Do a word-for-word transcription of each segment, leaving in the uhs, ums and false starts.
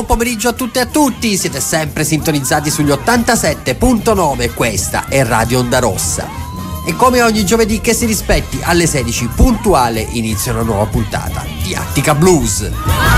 pomeriggio a tutte e a tutti, siete sempre sintonizzati sugli ottantasette virgola nove, questa è Radio Onda Rossa. E come ogni giovedì che si rispetti, alle sedici puntuale inizia una nuova puntata di Attica Blues.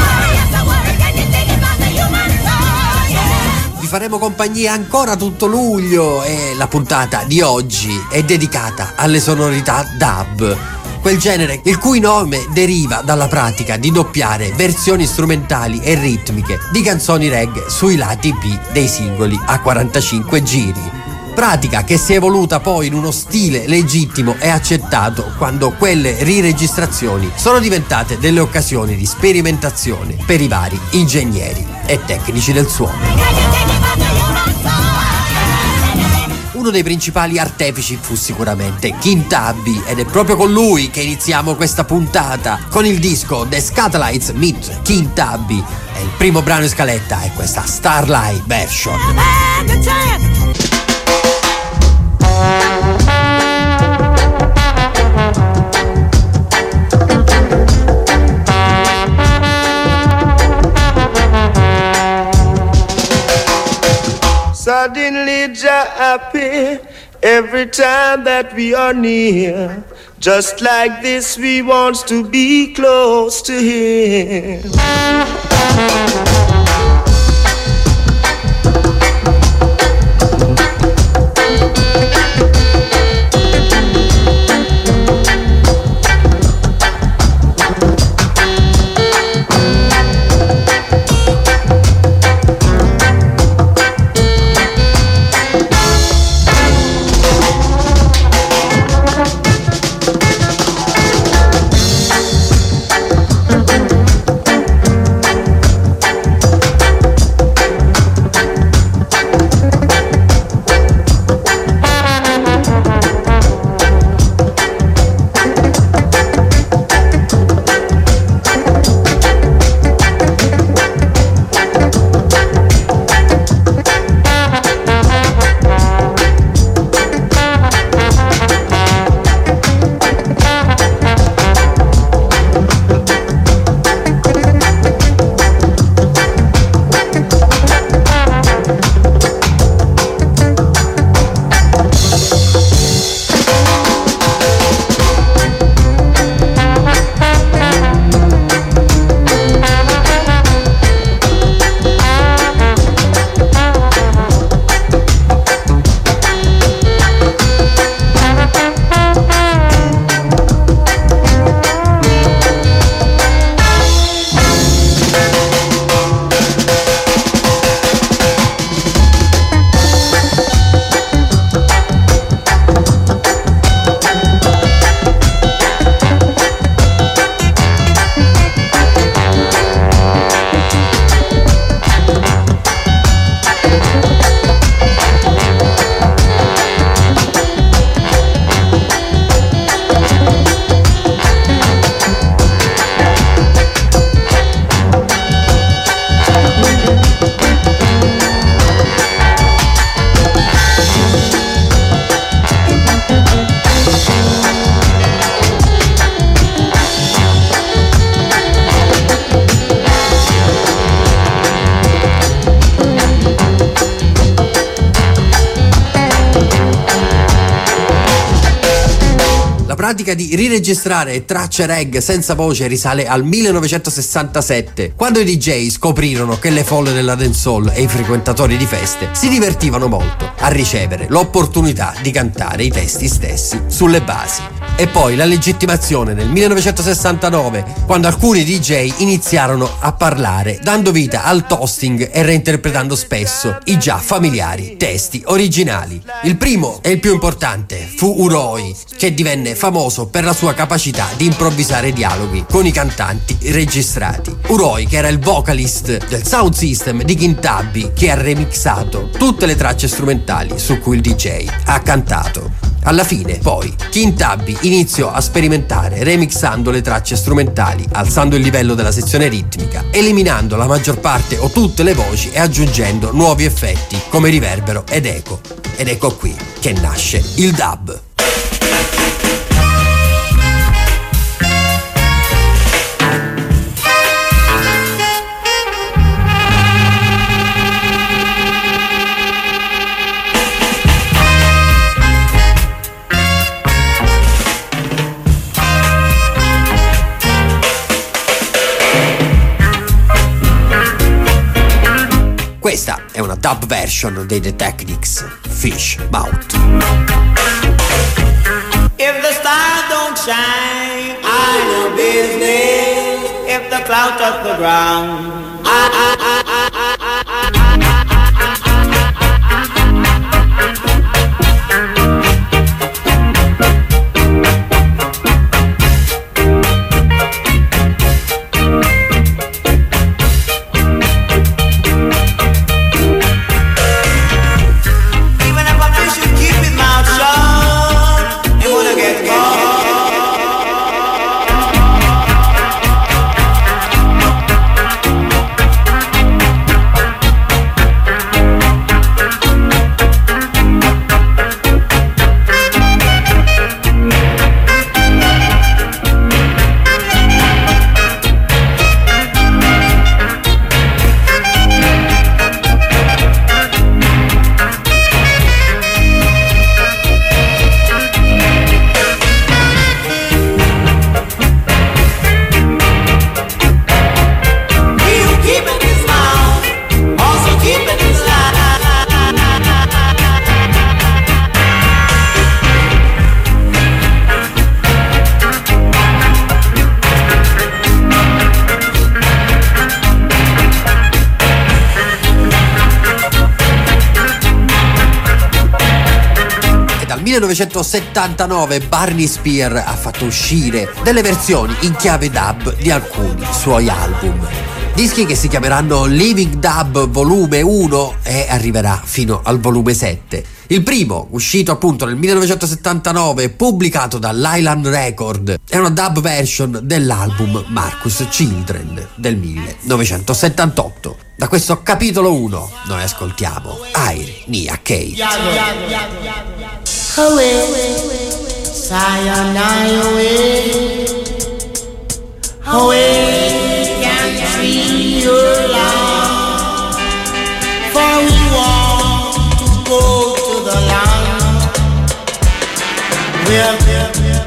Vi faremo compagnia ancora tutto luglio e la puntata di oggi è dedicata alle sonorità dub, quel genere il cui nome deriva dalla pratica di doppiare versioni strumentali e ritmiche di canzoni reggae sui lati B dei singoli a quarantacinque giri. Pratica che si è evoluta poi in uno stile legittimo e accettato quando quelle riregistrazioni sono diventate delle occasioni di sperimentazione per i vari ingegneri e tecnici del suono. Uno dei principali artefici fu sicuramente King Tubby ed è proprio con lui che iniziamo questa puntata con il disco The Skatalites Meet King Tubby e il primo brano in scaletta è questa Starlight version. Suddenly Jah appear every time that we are near. Just like this we want to be close to Him. La pratica di riregistrare tracce reggae senza voce risale al millenovecentosessantasette, quando i D J scoprirono che le folle della dancehall e i frequentatori di feste si divertivano molto a ricevere l'opportunità di cantare i testi stessi sulle basi. E poi la legittimazione nel millenovecentosessantanove, quando alcuni D J iniziarono a parlare, dando vita al toasting e reinterpretando spesso i già familiari testi originali. Il primo e il più importante fu Uroi, che divenne famoso per la sua capacità di improvvisare dialoghi con i cantanti registrati. Uroi, che era il vocalist del sound system di King Tubby, che ha remixato tutte le tracce strumentali su cui il D J ha cantato. Alla fine, poi, King Tubby iniziò a sperimentare remixando le tracce strumentali, alzando il livello della sezione ritmica, eliminando la maggior parte o tutte le voci e aggiungendo nuovi effetti come riverbero ed eco. Ed ecco qui che nasce il dub. dub version dei The Technics, Fish Mouth. If the stars don't shine, I know business. If the clouds touch the ground, I, I, I, I, I, I, I, I. millenovecentosettantanove Barney Spear ha fatto uscire delle versioni in chiave dub di alcuni suoi album. Dischi che si chiameranno Living Dub volume uno e arriverà fino al volume sette. Il primo, uscito appunto nel millenovecentosettantanove, pubblicato dall'Island Record, è una dub version dell'album Marcus Children del millenovecentosettantotto. Da questo capitolo uno noi ascoltiamo Air Nia Kate. Away, sayonara, away, away, country, your love, for we want to go to the land where, where, where,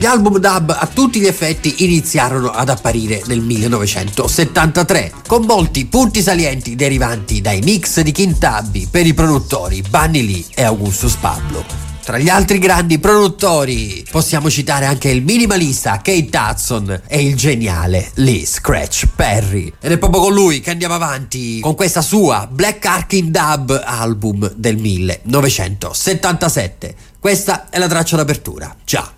Gli album dub a tutti gli effetti iniziarono ad apparire nel millenovecentosettantatré, con molti punti salienti derivanti dai mix di King Tubby per i produttori Bunny Lee e Augustus Pablo. Tra gli altri grandi produttori possiamo citare anche il minimalista Keith Hudson e il geniale Lee Scratch Perry. Ed è proprio con lui che andiamo avanti con questa sua Black Arkin Dub album del millenovecentosettantasette. Questa è la traccia d'apertura. Ciao!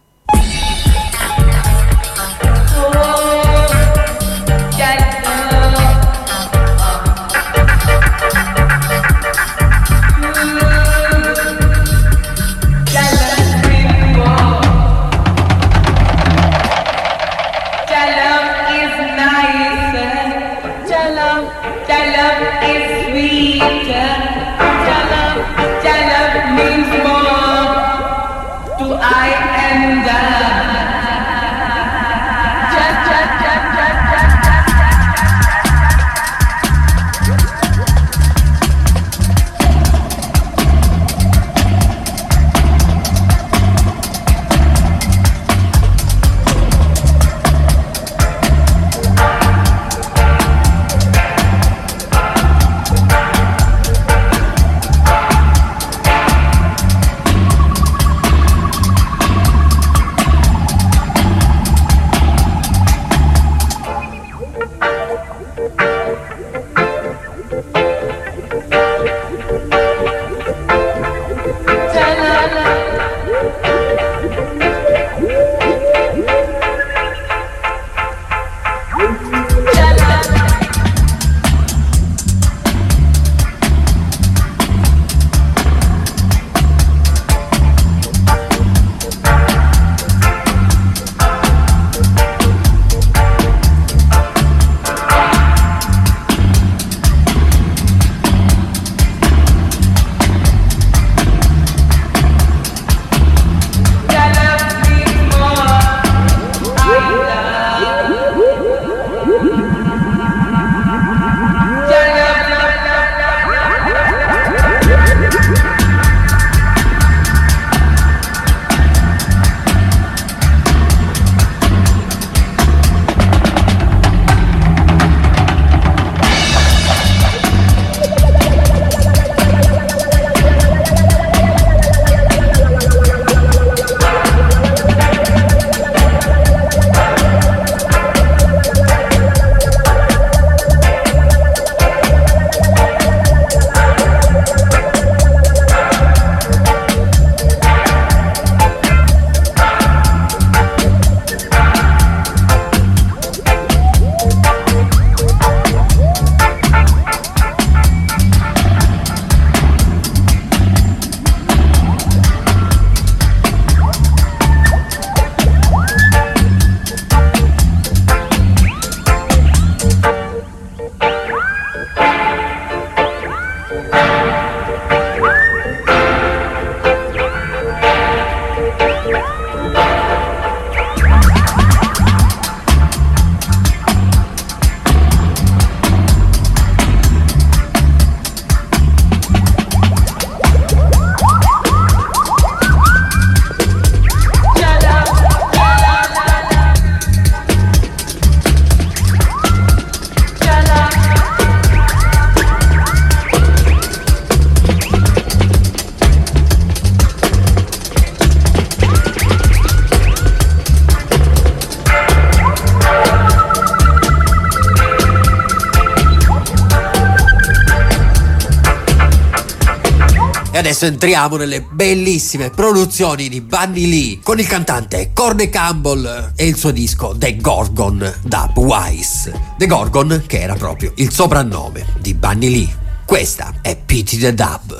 E adesso entriamo nelle bellissime produzioni di Bunny Lee con il cantante Corny Campbell e il suo disco The Gorgon Dubwise. The Gorgon, che era proprio il soprannome di Bunny Lee. Questa è Pity the Dub.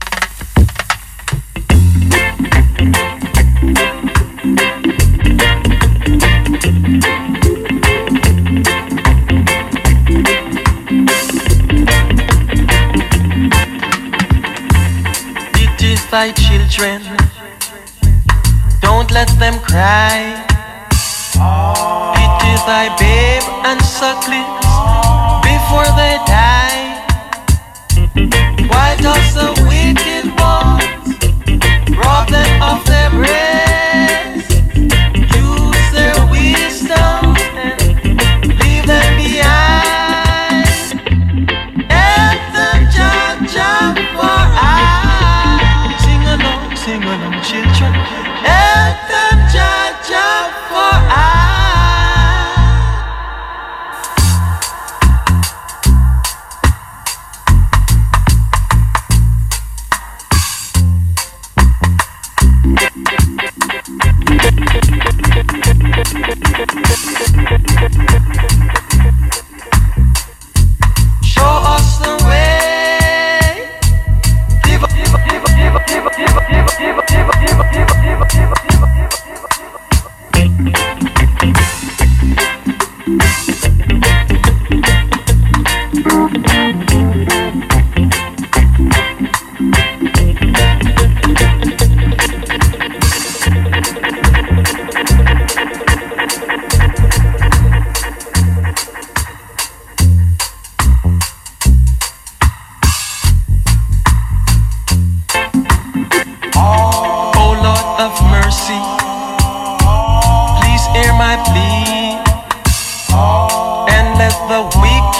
Thy children, don't let them cry. Pity thy babe and sucklings before they die. Why does the wicked ones rob them of their breasts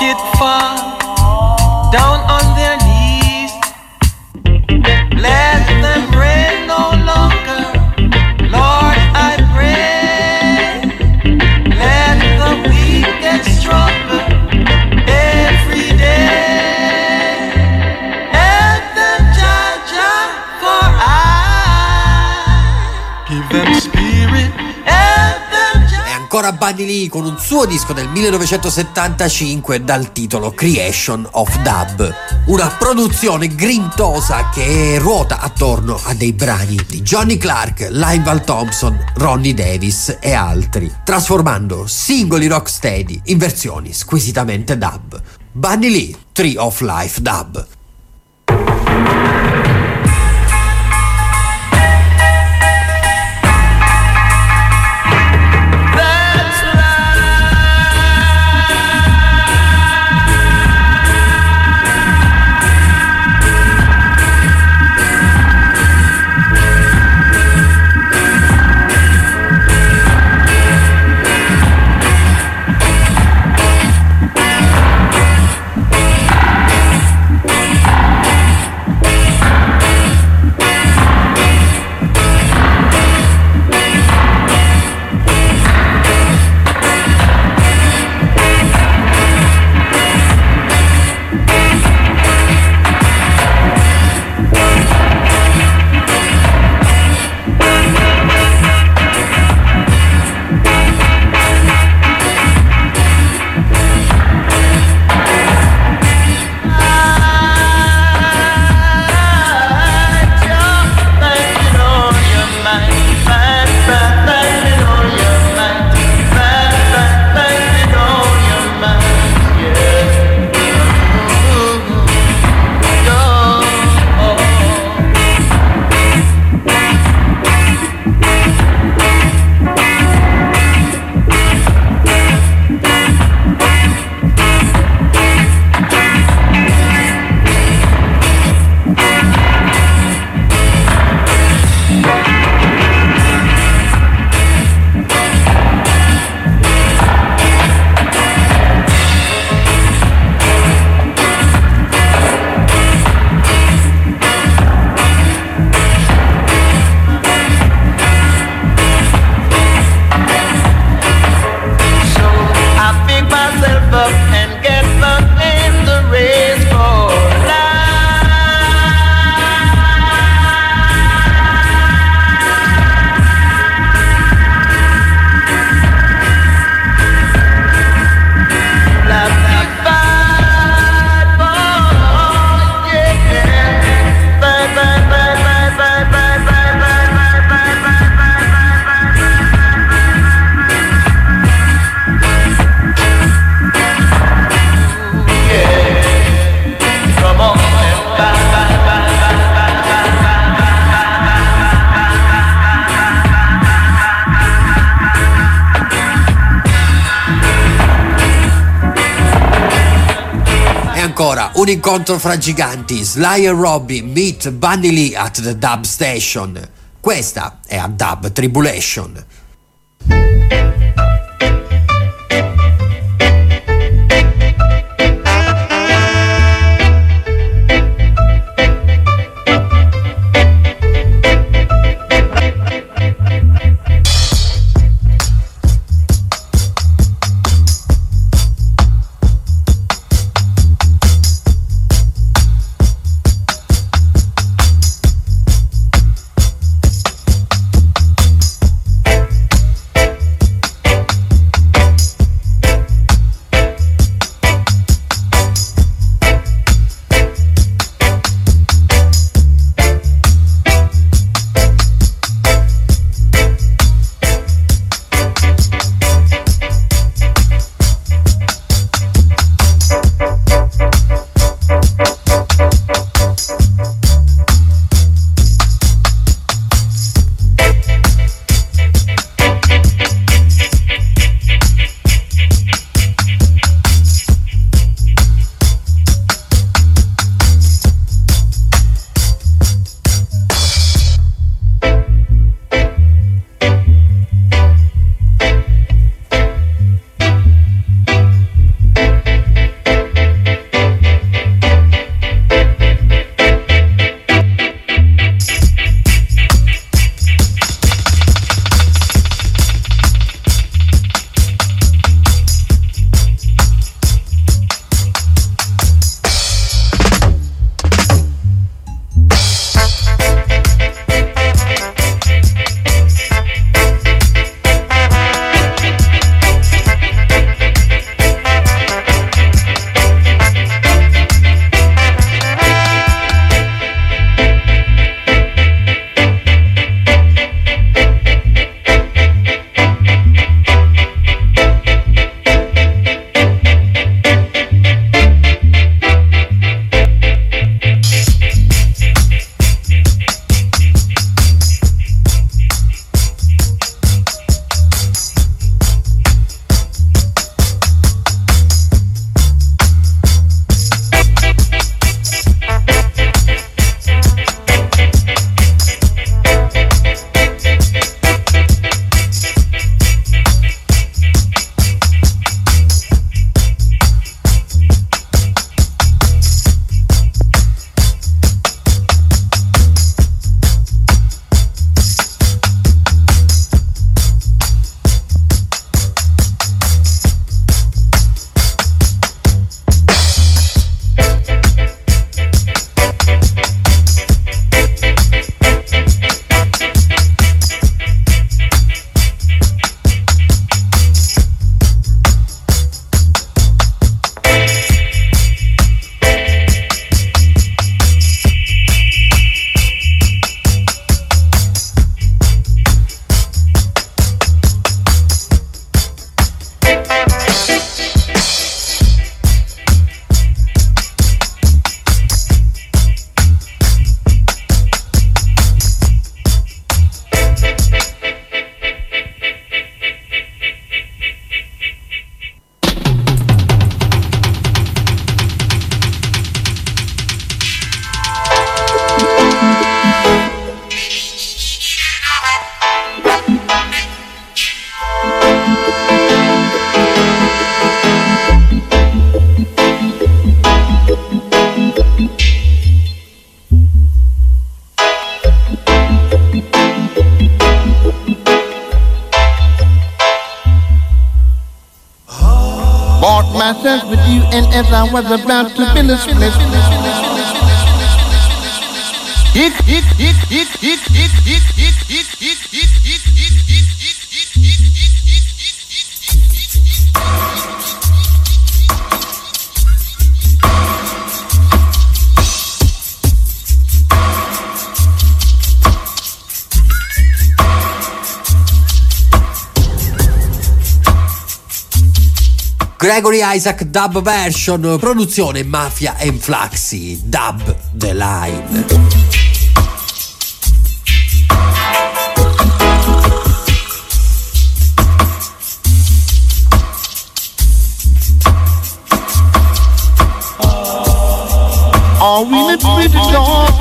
wicked fall down on their knees. Let them reign no longer, Lord, I pray. Let the weak get stronger every day. Help them, Jah, Jah, for I give them spirit. Help them, Jah. E ancora Buddy Lee con un suo disco del millenovecentosettantacinque dal titolo Creation of Dub, una produzione grintosa che ruota attorno a dei brani di Johnny Clark, Lionel Thompson, Ronnie Davis e altri, trasformando singoli rocksteady in versioni squisitamente dub. Buddy Lee, Tree of Life Dub. Un incontro fra giganti, Sly e Robbie meet Buddy Lee at the Dub Station. Questa è a Dub Tribulation. I searched with you, and as I was about to finish, finish, finish, finish, finish, it, it, it, it, it, it, it, it, it, it, it, it, Gregory Isaac Dub Version, produzione Mafia and Flaxy, Dub The Line. Are we literally to talk?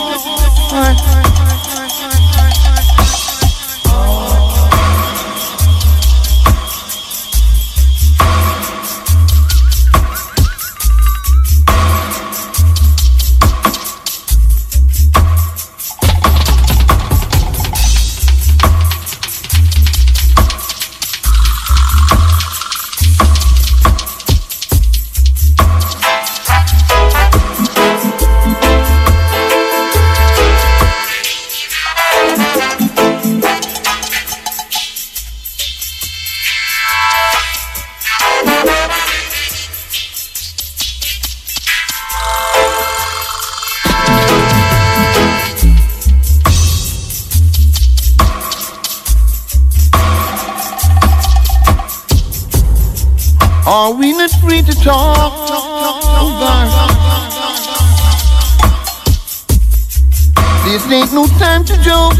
Are we not free to talk? Oh God. This ain't no time to joke.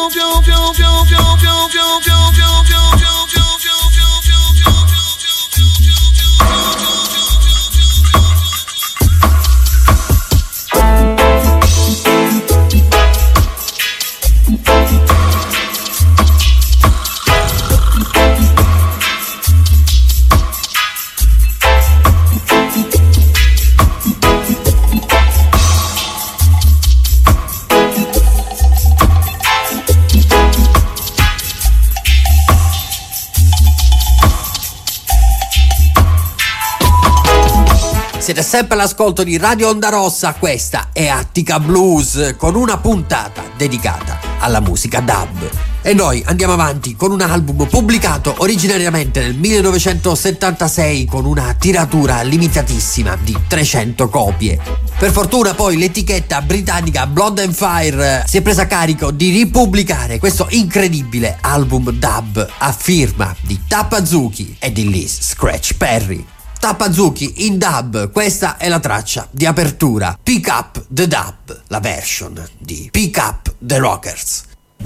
Siete sempre all'ascolto di Radio Onda Rossa, questa è Attica Blues con una puntata dedicata alla musica dub. E noi andiamo avanti con un album pubblicato originariamente nel millenovecentosettantasei con una tiratura limitatissima di trecento copie. Per fortuna poi l'etichetta britannica Blood and Fire si è presa carico di ripubblicare questo incredibile album dub a firma di Tappazuki e di Liz Scratch Perry. Tappazuki in dub, questa è la traccia di apertura, Pick Up the Dub, la version di Pick Up the Rockers.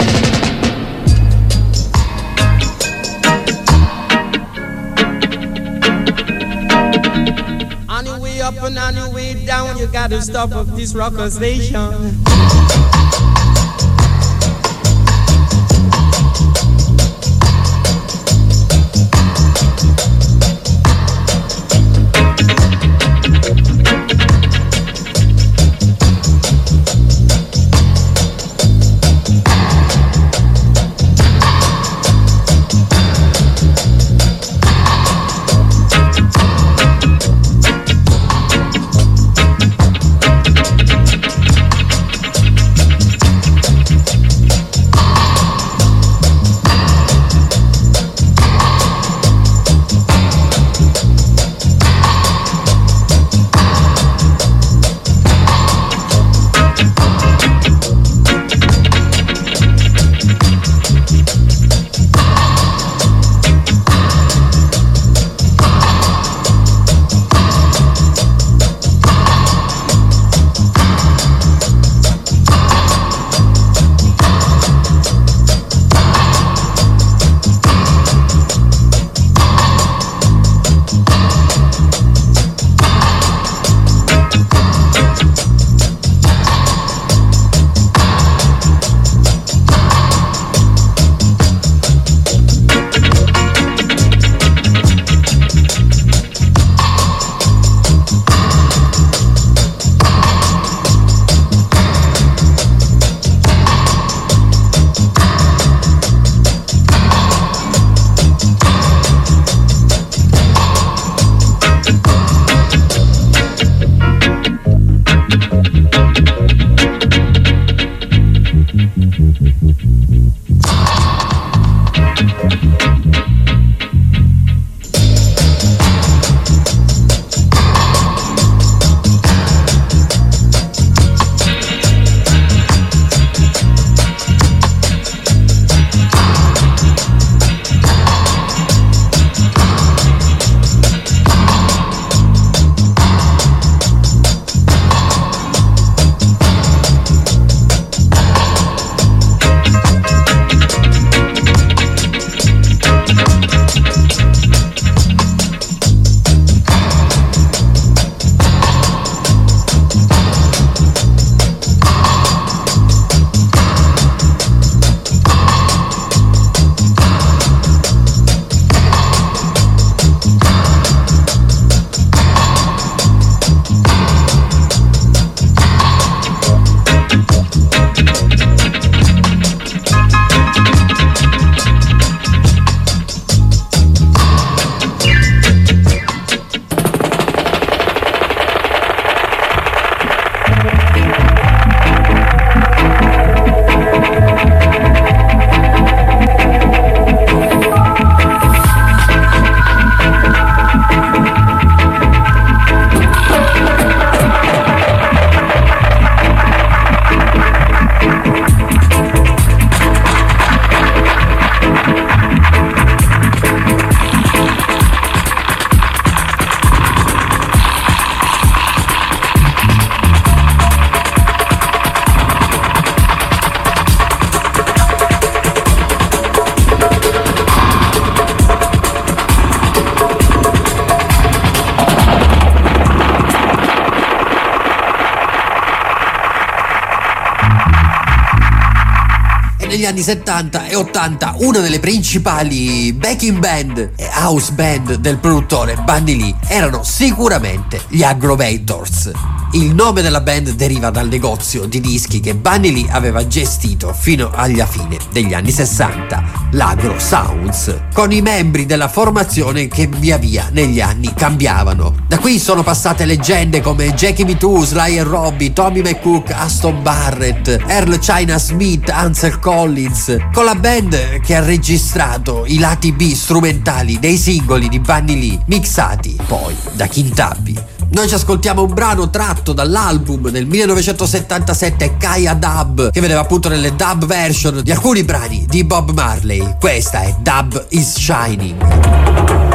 On your way up and on your way down, you gotta stop up this rocker station. negli anni settanta e ottanta una delle principali backing band e house band del produttore Bunny Lee erano sicuramente gli Aggrovators. Il nome della band deriva dal negozio di dischi che Bunny Lee aveva gestito fino alla fine degli anni sessanta, l'Agro Sounds, con i membri della formazione che via via negli anni cambiavano. Da qui sono passate leggende come Jackie Me Too, Sly and Robbie, Tommy McCook, Aston Barrett, Earl China Smith, Ansel Collins, con la band che ha registrato i lati B strumentali dei singoli di Bunny Lee, mixati poi da Kintabi. Noi ci ascoltiamo un brano tratto dall'album del millenovecentosettantasette Kaya Dub, che vedeva appunto nelle dub version di alcuni brani di Bob Marley. Questa è Dub is Shining.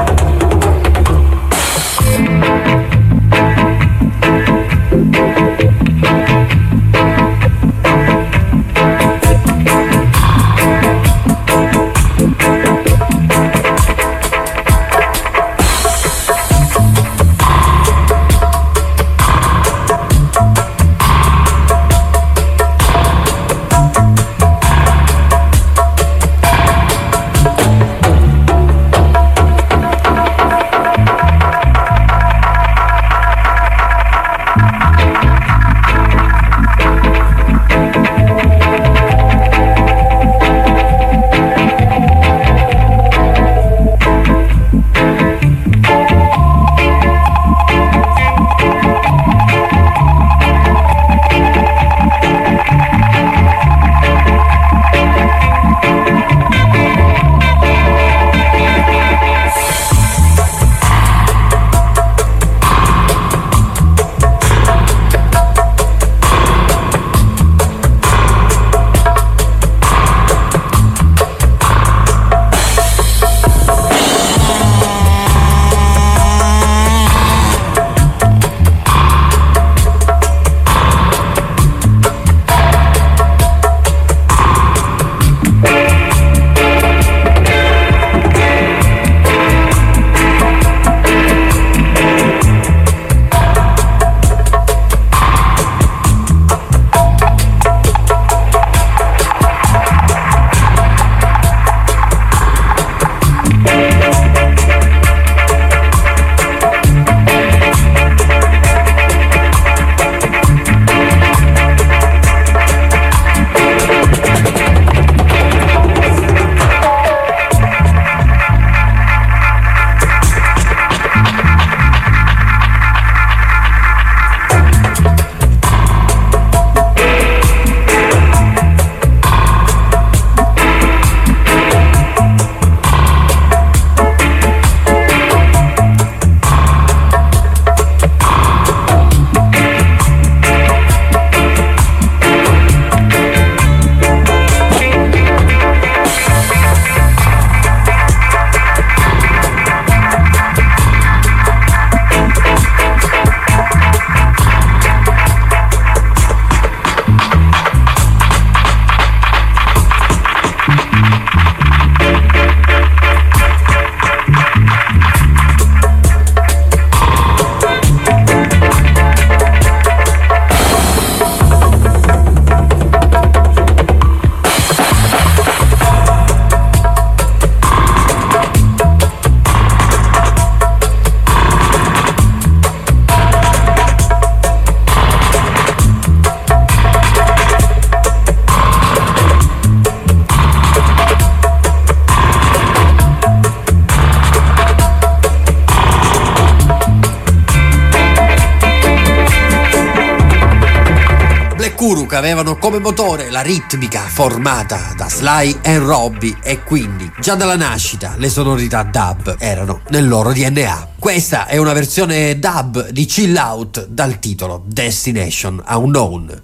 Uruk avevano come motore la ritmica formata da Sly and Robbie e quindi già dalla nascita le sonorità dub erano nel loro D N A. Questa è una versione dub di Chill Out dal titolo Destination Unknown.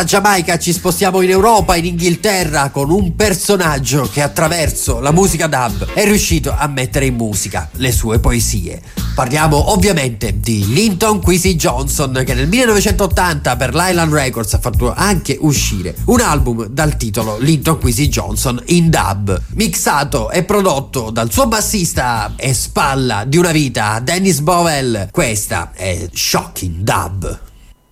Giamaica ci spostiamo in Europa, in Inghilterra, con un personaggio che attraverso la musica dub è riuscito a mettere in musica le sue poesie. Parliamo ovviamente di Linton Kwesi Johnson, che nel millenovecentottanta per l'Island Records ha fatto anche uscire un album dal titolo Linton Kwesi Johnson in dub, mixato e prodotto dal suo bassista e spalla di una vita, Dennis Bovell. Questa è Shocking Dub.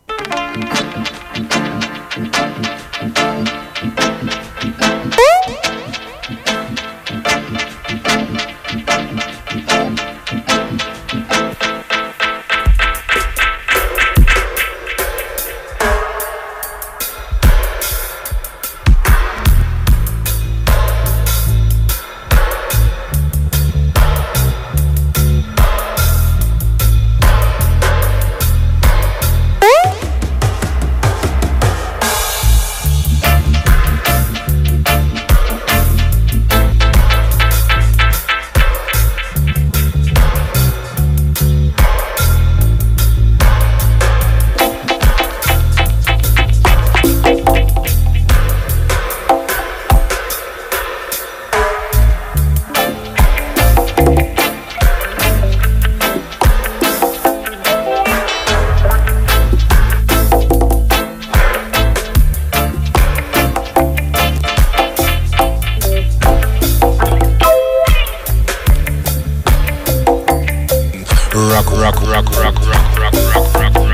Rock, rock, rock, rock, rock, rock, rock, rock, rock.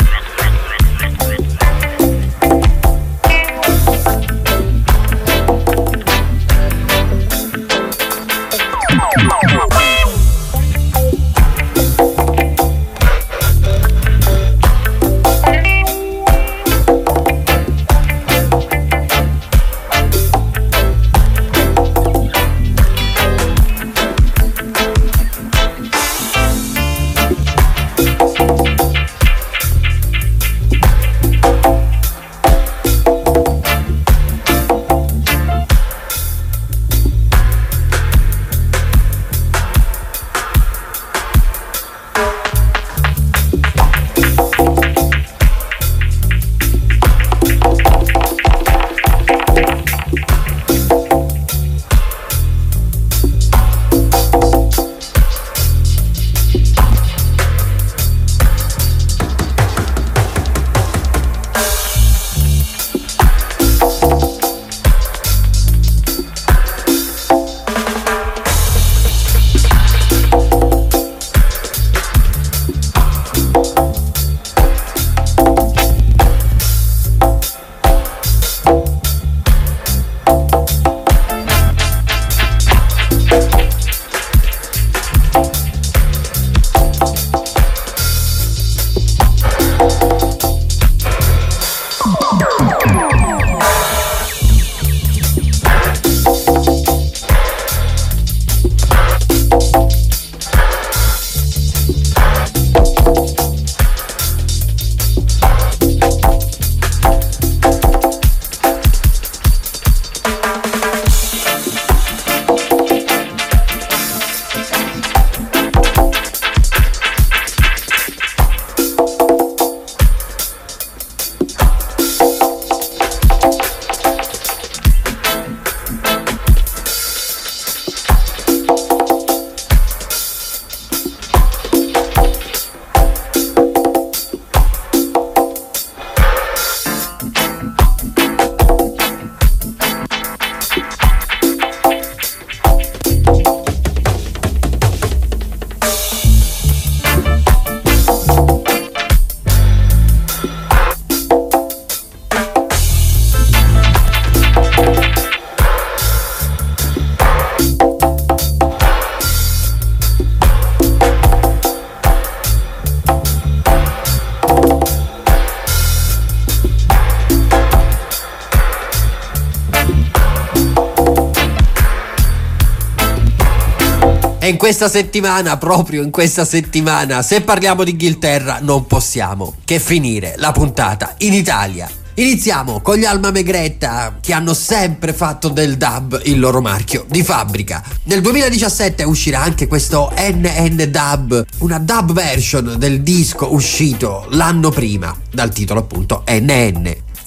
in questa settimana, proprio in questa settimana, se parliamo di Inghilterra, non possiamo che finire la puntata in Italia. Iniziamo con gli Alma Megretta, che hanno sempre fatto del dub il loro marchio di fabbrica. Nel duemiladiciassette uscirà anche questo N N Dub, una dub version del disco uscito l'anno prima, dal titolo appunto N N.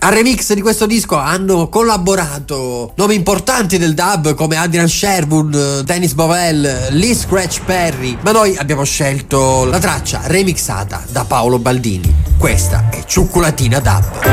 Al remix di questo disco hanno collaborato nomi importanti del dub come Adrian Sherwood, Dennis Bovell, Lee Scratch Perry, ma noi abbiamo scelto la traccia remixata da Paolo Baldini. Questa è Ciucculatina Dub.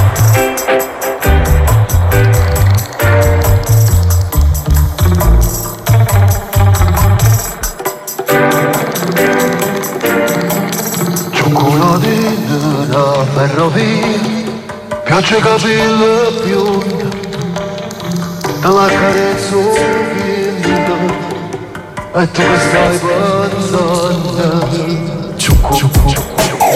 Ciucculatina ferrovia, piace capello biondo, te la carezzo vinta, e tu che stai pensando, ciuccu, ciuccu, ciuccu.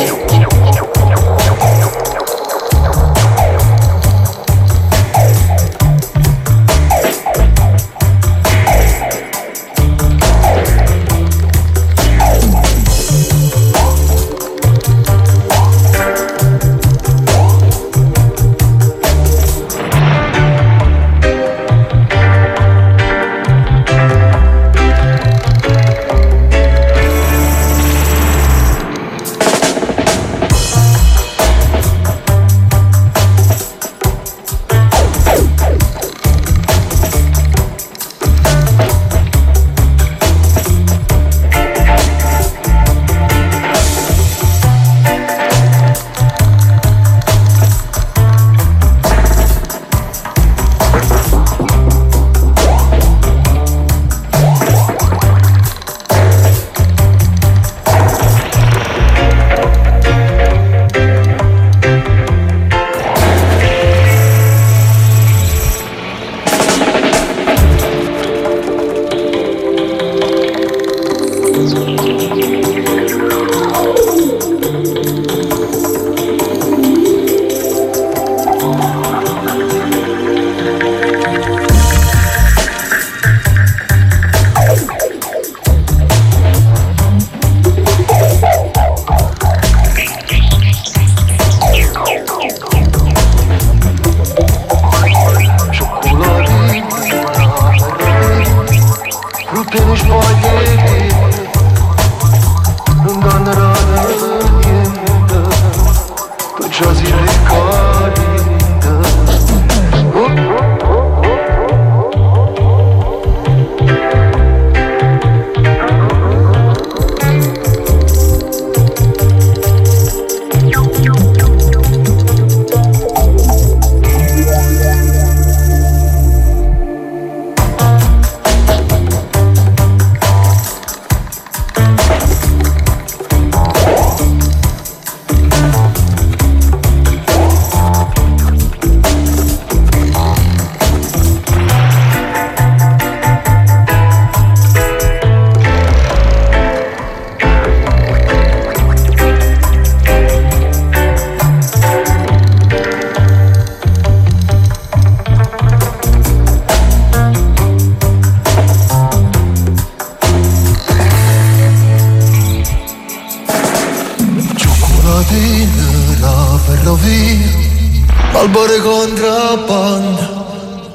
Albore contrabbando,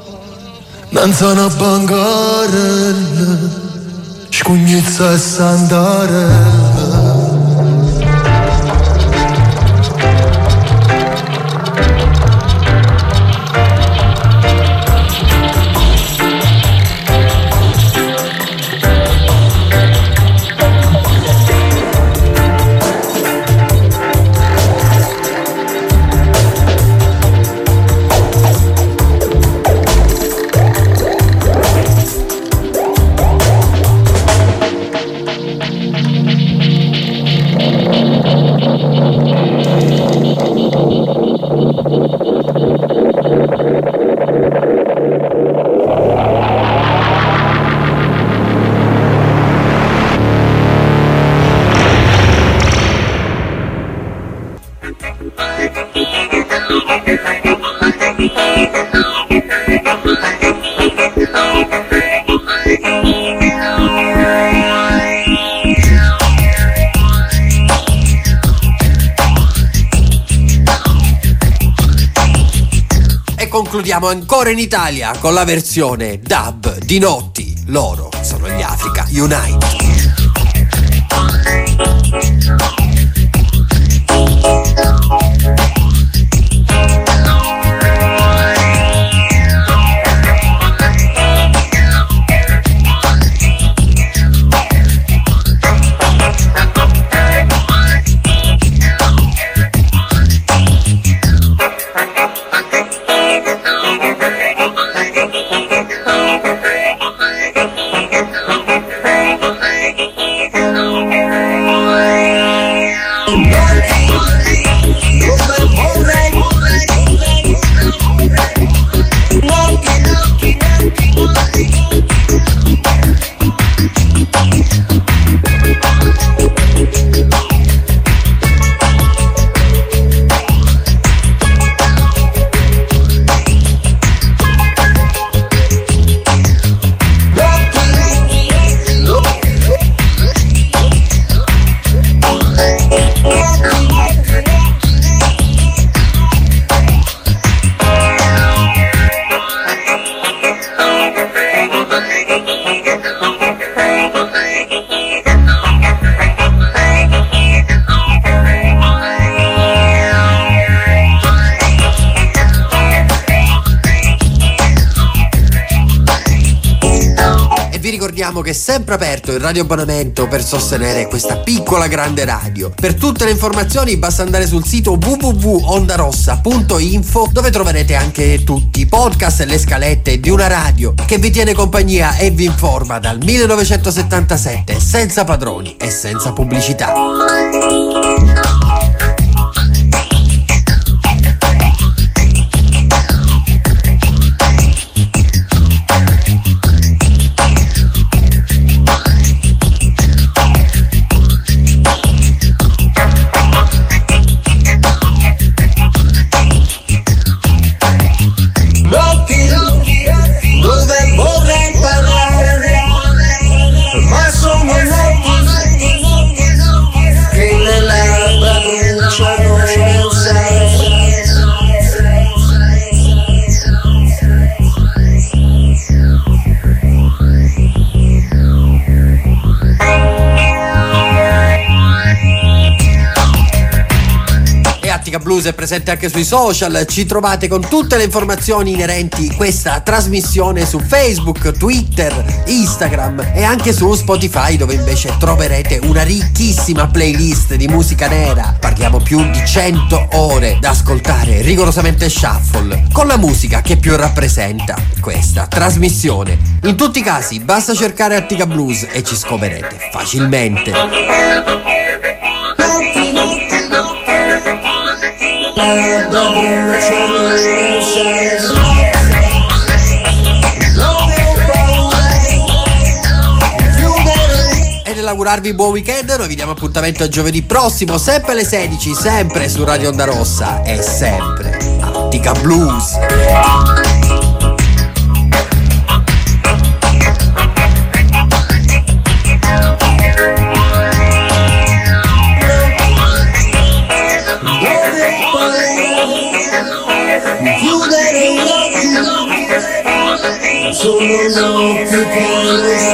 danzano bancarelle, scugnizza e sandarelle. Concludiamo ancora in Italia con la versione dub di Notti. Loro sono gli Africa Unite. vi ricordiamo che è sempre aperto il radioabbonamento per sostenere questa piccola grande radio. Per tutte le informazioni basta andare sul sito w w w punto ondarossa punto info, dove troverete anche tutti i podcast e le scalette di una radio che vi tiene compagnia e vi informa dal millenovecentosettantasette senza padroni e senza pubblicità. Blues è presente anche sui social, ci trovate con tutte le informazioni inerenti a questa trasmissione su Facebook, Twitter, Instagram e anche su Spotify, dove invece troverete una ricchissima playlist di musica nera. Parliamo più di cento ore da ascoltare rigorosamente shuffle, con la musica che più rappresenta questa trasmissione. In tutti i casi basta cercare Attica Blues e ci scoverete facilmente. E nell'augurarvi buon weekend, noi vi diamo appuntamento a giovedì prossimo, sempre alle sedici, sempre su Radio Onda Rossa e sempre Attica Blues. Solo no te puedes